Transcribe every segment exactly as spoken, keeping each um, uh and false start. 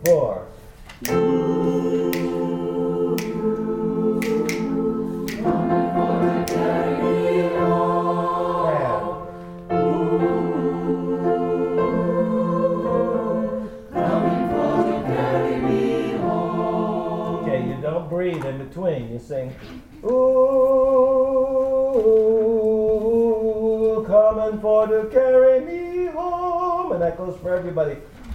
four. Breathe in between. You sing, ooh, coming for to carry me home. And that goes for everybody.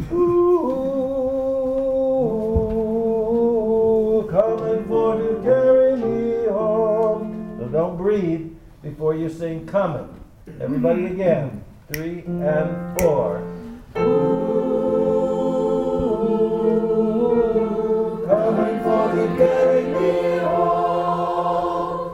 Ooh, coming for to carry me home. So don't breathe before you sing coming. Everybody again. Three and four. Coming for to carry me home.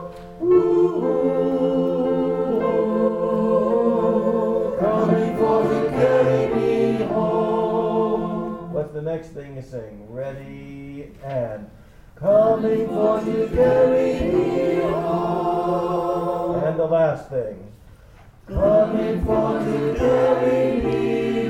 Ooh, coming for to carry me home. What's the next thing you sing? Ready and coming for to carry me home. And the last thing. Coming for to carry me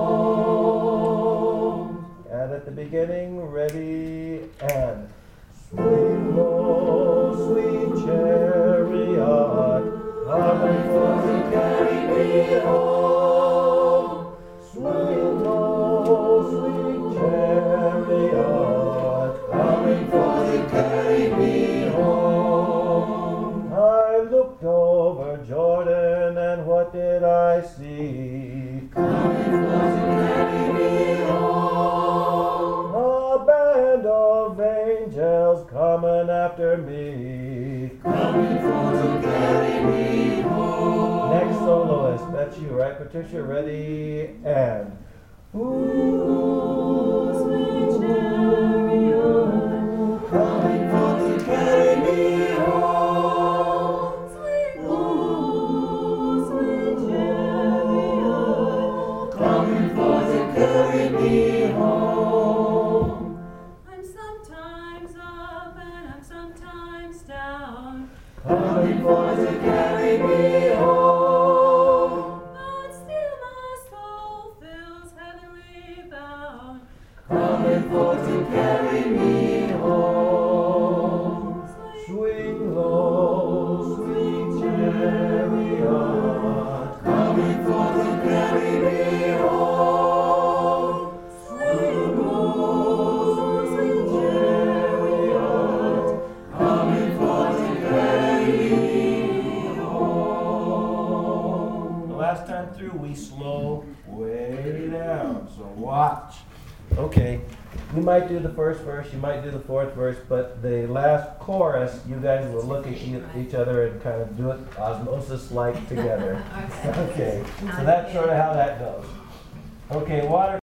home. And at the beginning, ready and swing low, sweet chariot, coming for to carry me home. Swing low, sweet chariot, coming for to carry me home. I looked over Jordan, and what did I see? Coming for to carry me home. A band of angels coming after me. Coming for to carry me home. Next soloist, that's you, right, Patricia? Ready and ooh, sweet chariot, coming for to carry me home. Sweet, ooh, sweet chariot, coming for to carry me home. I'm sometimes up and I'm sometimes down, Coming for to carry me home. but still my soul feels heavenly bound. Coming for to carry me home. Swing low, sweet chariot, coming for to carry me home. Swing low, sweet chariot, coming for to carry me home. The last time through, we slow way down, so watch. Okay, you might do the first verse, you might do the fourth verse, but the last chorus, you guys will look at e- each other and kind of do it osmosis-like together. Okay. Okay, so that's sort of how that goes. Okay, water.